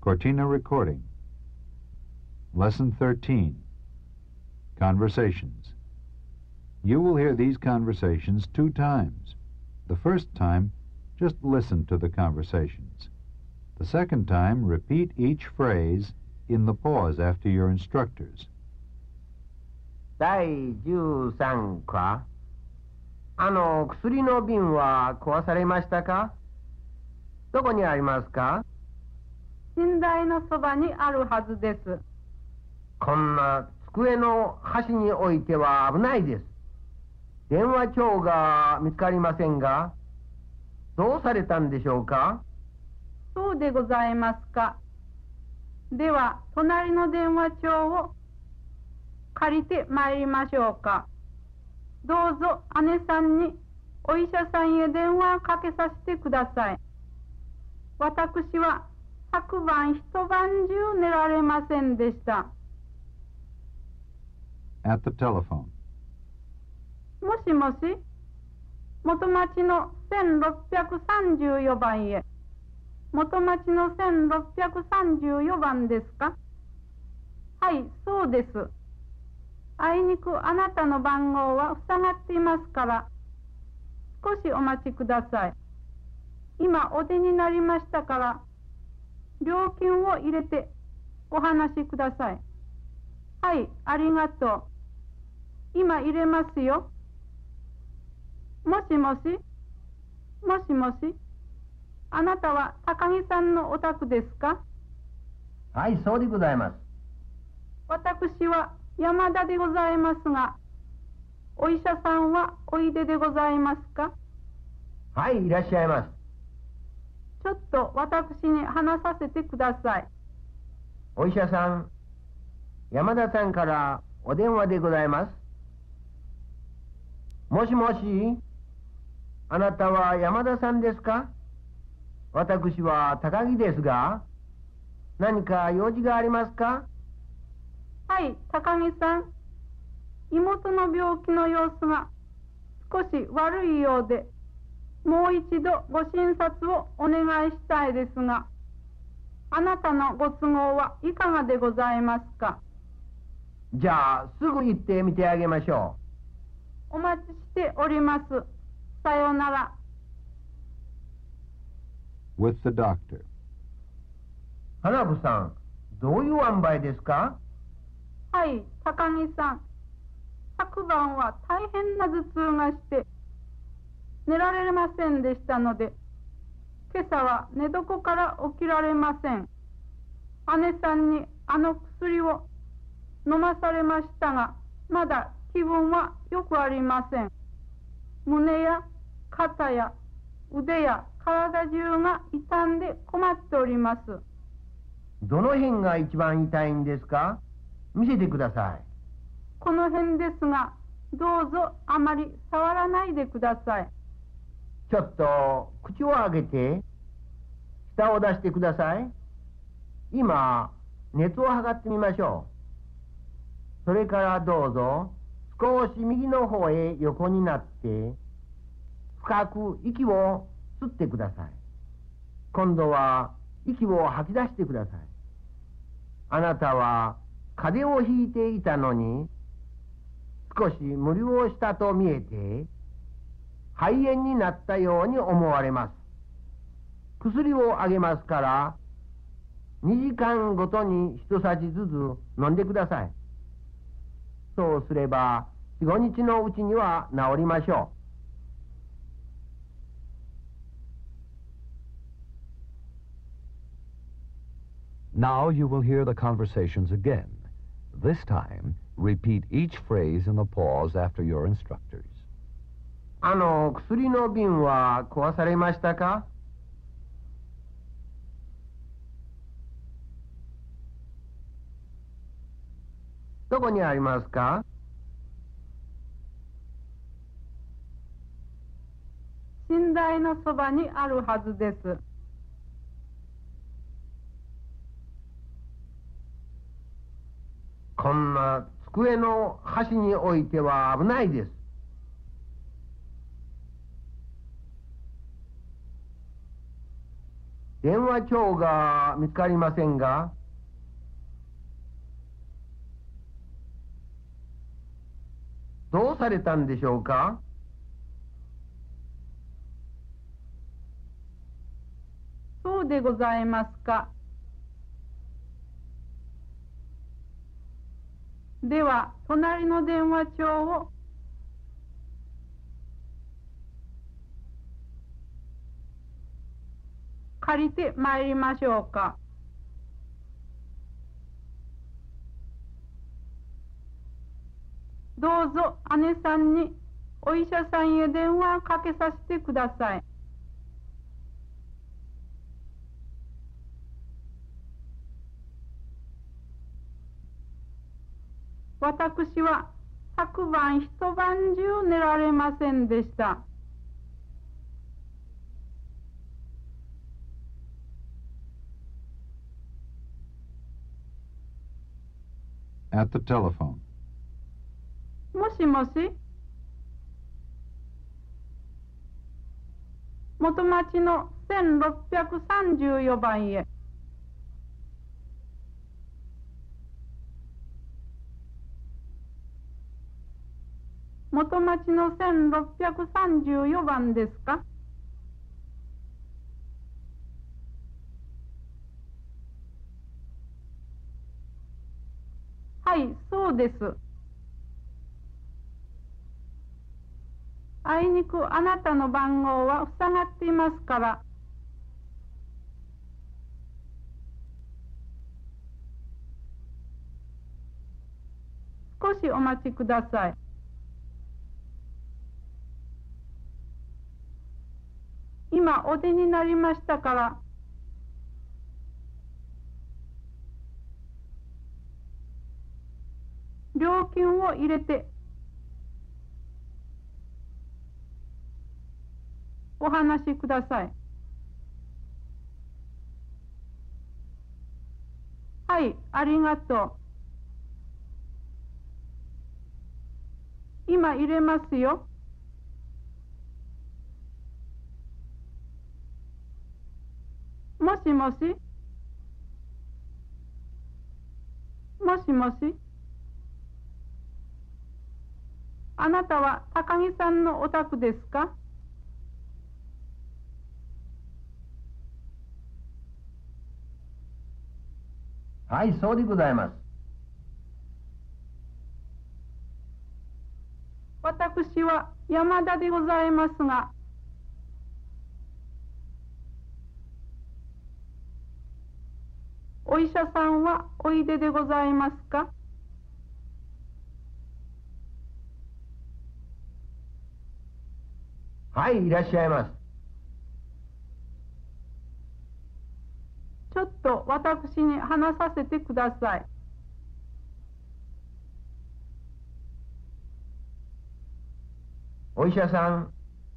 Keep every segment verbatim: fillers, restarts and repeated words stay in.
Cortina recording. Lesson thirteen. Conversations. You will hear these conversations two times. The first time, just listen to the conversations. The second time, repeat each phrase in the pause after your instructors. だいじゅうさん課。あの薬の瓶は壊されましたか？どこにありますか？ 寝台のそばにあるはずです。 こんな机の端に置いては危ないです。電話帳が見つかりませんが、どうされたんでしょうか？ そうでございますか。では、隣の電話帳を借りてまいりましょうか。どうぞ姉さんにお医者さんへ電話をかけさせてください。私は昨晩一晩中寝られませんでした。 At the telephone. もしもし、元町のせんろっぴゃくさんじゅうよんばんへ。元町のせんろっぴゃくさんじゅうよんばんですか？はい、そうです。あいにくあなたの番号は塞がっていますから、少しお待ちください。今お出になりましたから、料金を入れてお話しください。はい、ありがとう。今入れますよ。もしもし、もしもし、あなたは高木さんのお宅ですか？ はい、そうでございます。 私は山田でございますが、お医者さんはおいででございますか？ はい、いらっしゃいます。 ちょっと私に話させてください。 お医者さん、山田さんからお電話でございます。もしもし、あなたは山田さんですか？私は高木ですが、何か用事がありますか？ はい、高木さん。妹の病気の様子が少し悪いようで、もう一度ご診察をお願いしたいですが、あなたのご都合はいかがでございますか？ じゃあ、すぐ行ってみてあげましょう。お待ちしております。さようなら。 With the doctor. 花子さん、どういう塩梅ですか？ はい、高木さん。昨晩は大変な頭痛がして、寝られませんでしたので、今朝は寝床から起きられません。姉さんにあの薬を飲まされましたが、まだ気分はよくありません。胸や肩や腕や体中が痛んで困っております。 どの辺が一番痛いんですか？見せてください。 この辺ですが、どうぞあまり触らないでください。 ちょっと口を開けて舌を出してください。今熱を測ってみましょう。それからどうぞ少し右の方へ横になって深く息を吸ってください。今度は息を吐き出してください。あなたは風邪をひいていたのに少し無理をしたと見えて肺炎になったように思われます。薬をあげますからにじかんごとに一さじずつ飲んでください。そうすればよん、ごにちのうちには治りましょう。Now you will hear the conversations again. This time, repeat each phrase in the pause after your instructors. あの薬の瓶は壊されましたか？どこにありますか？ 寝台のそばにあるはずです。 こんな机の端に置いては危ないです。 電話帳が見つかりませんが、どうされたんでしょうか。 そうでございますか。では、隣の電話帳を借りてまいりましょうか。どうぞ姉さんにお医者さんへ電話をかけさせてください。私は昨晩一晩中寝られませんでした。 At the telephone. もしもし、元町のせんろっぴゃくさんじゅうよばんへ。元町のせんろっぴゃくさんじゅうよばんですか。はい、そうです。あいにくあなたの番号は塞がっていますから。少しお待ちください。今お出になりましたから。料金を入れてお話しください。はい、ありがとう。今入れますよ。もしもし。もしもし。あなたは高木さんのお宅ですか。 はい、そうでございます。 私は山田でございますが、お医者さんはおいででございますか。 はい、いらっしゃいます。 ちょっと私に話させてください。 お医者さん、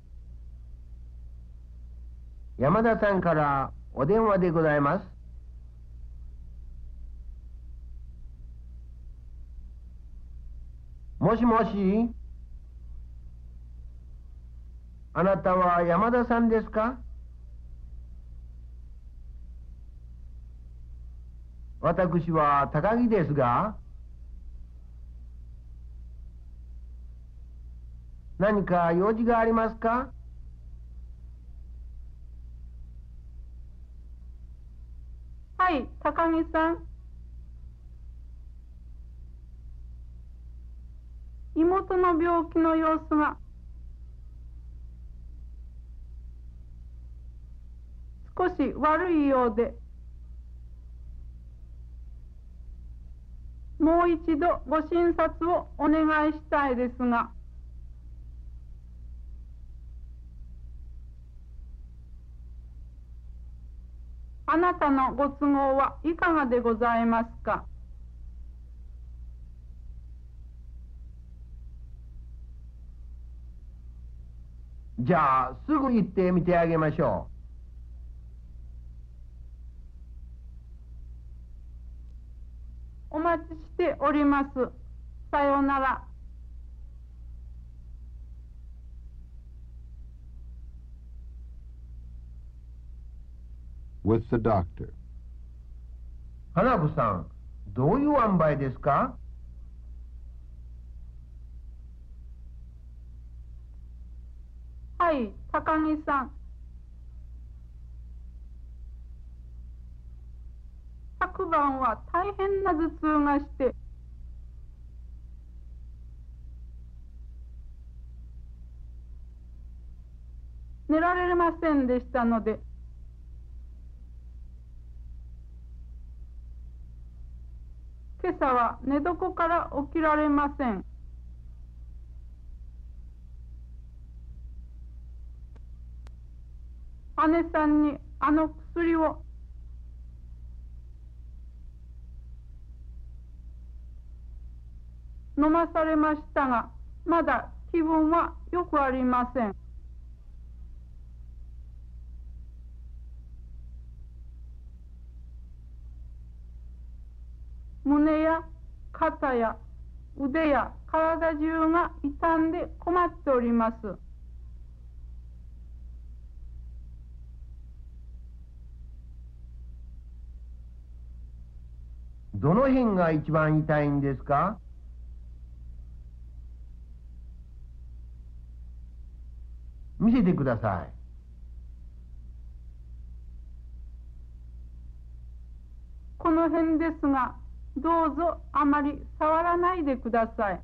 山田さんからお電話でございます。もしもし。あなたは山田さんですか。私は高木ですが、何か用事がありますか。 はい、高木さん。妹の病気の様子が少し悪いようで、もう一度ご診察をお願いしたいですが。あなたのご都合はいかがでございますか。 じゃあすぐ行ってみてあげましょう。お待ちしております。さようなら。 with the doctor. 花子さん、どういう塩梅ですか？ はい、高木さん。昨晩は大変な頭痛がして、寝られませんでしたので、今朝は寝床から起きられません。姉さんにあの薬を飲まされましたが、まだ気分はよくありません。胸や肩や腕や体中が痛んで困っております。 どの辺が一番痛いんですか？見せてください。 この辺ですが、どうぞあまり触らないでください。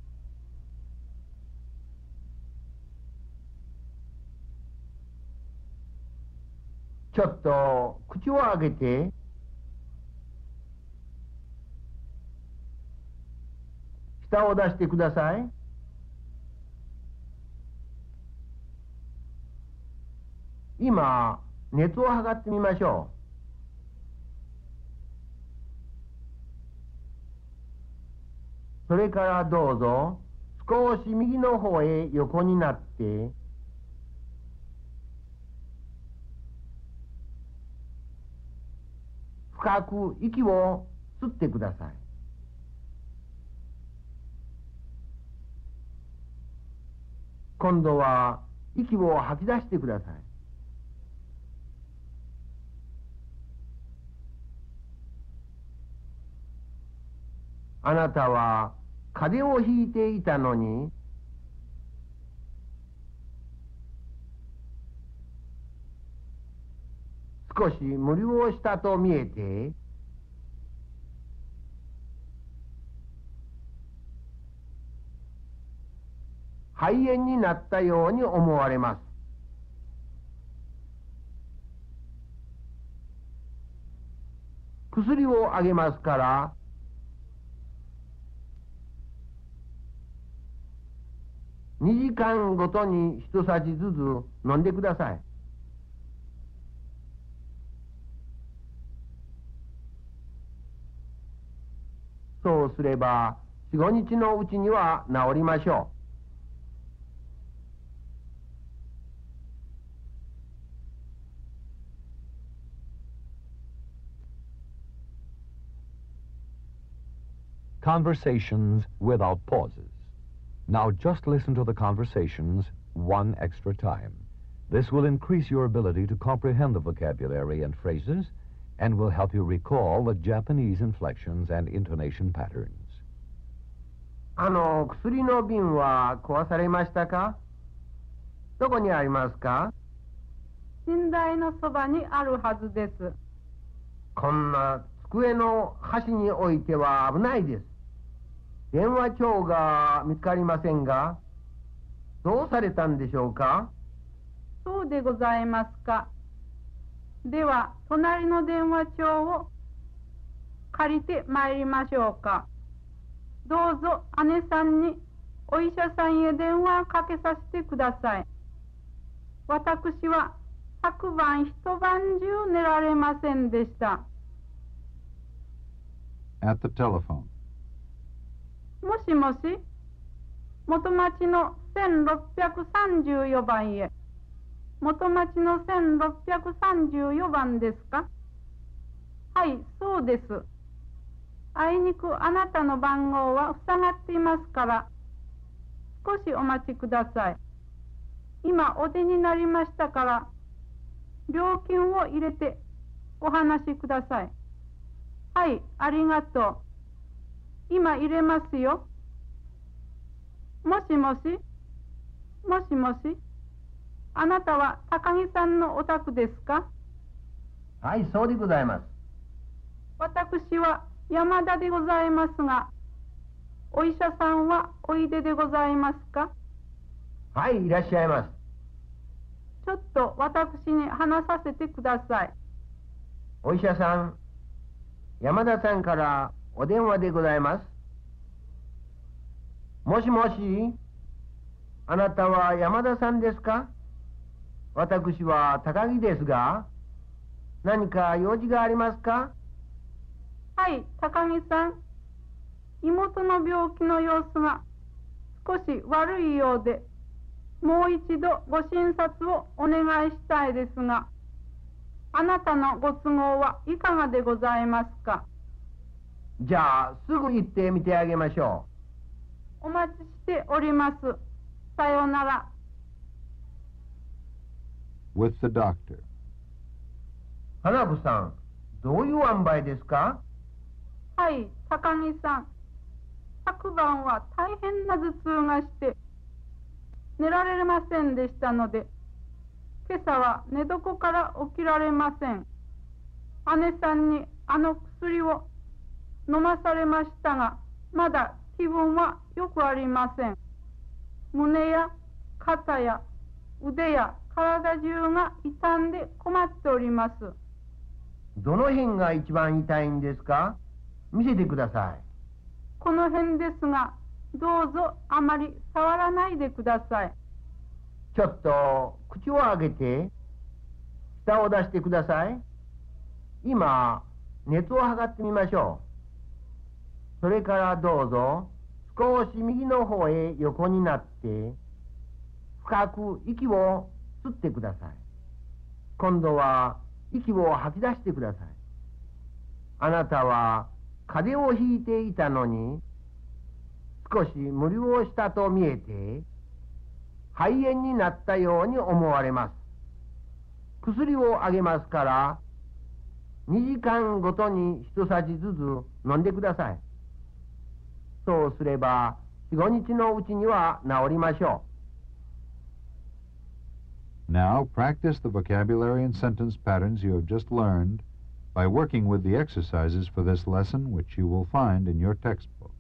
ちょっと口を開けて。舌を出してください。今、熱を測ってみましょう。それからどうぞ、少し右の方へ横になって、深く息を吸ってください。今度は息を吐き出してください。あなたは風邪をひいていたのに、少し無理をしたと見えて、肺炎になったように思われます。薬をあげますから、にじかんごとに一さじずつ飲んでください。そうすれば、よん、ごにちのうちには治りましょう。 Conversations without pauses. Now just listen to the conversations one extra time. This will increase your ability to comprehend the vocabulary and phrases and will help you recall the Japanese inflections and intonation patterns. あの、薬の瓶は壊されましたか？どこにありますか？ 寝台のそばにあるはずです。 こんな机の端に置いては危ないです。電話帳が見つかりませんが、どうされたんでしょうか？ そうでございますか。では、隣の電話帳を借りてまいりましょうか。どうぞ姉さんにお医者さんへ電話をかけさせてください。私は昨晩一晩中寝られませんでした。 At the telephone. もしもし、元町のせんろっぴゃくさんじゅうよんばんへ。元町のせんろっぴゃくさんじゅうよんばんですか？はい、そうです。あいにくあなたの番号は塞がっていますから、少しお待ちください。今お出になりましたから、料金を入れてお話しください。はい、ありがとう。今入れますよ。もしもし、もしもし、あなたは高木さんのお宅ですか？ はい、そうでございます。 私は山田でございますが、お医者さんはおいででございますか？ はい、いらっしゃいます。 ちょっと私に話させてください。 お医者さん、山田さんからお電話でございます。もしもし、あなたは山田さんですか？私は高木ですが、何か用事がありますか？ はい、高木さん。妹の病気の様子が少し悪いようで、もう一度ご診察をお願いしたいですが、あなたのご都合はいかがでございますか？ じゃあ、すぐ行ってみてあげましょお待ちしております。さようなら。 With the doctor. う。花子さん、どういう塩梅ですか？ はい、高木さん。昨晩は大変な頭痛がして寝られませんでしたので、今朝は寝床から起きられません。姉さんにあの薬を飲まされましたが、まだ気分はよくありません。胸や肩や腕や体中が痛んで困っております。 どの辺が一番痛いんですか？見せてください。 この辺ですが、どうぞあまり触らないでください。 ちょっと口を開けて舌を出してください。今熱を測ってみましょう。それからどうぞ少し右の方へ横になって深く息を吸ってください。今度は息を吐き出してください。あなたは風邪をひいていたのに少し無理をしたと見えて肺炎になったように思われます。薬をあげますからにじかんごとに一さじずつ飲んでください。そうすればよん、ごにちのうちには治りましょう。Now practice the vocabulary and sentence patterns you have just learned by working with the exercises for this lesson, which you will find in your textbook.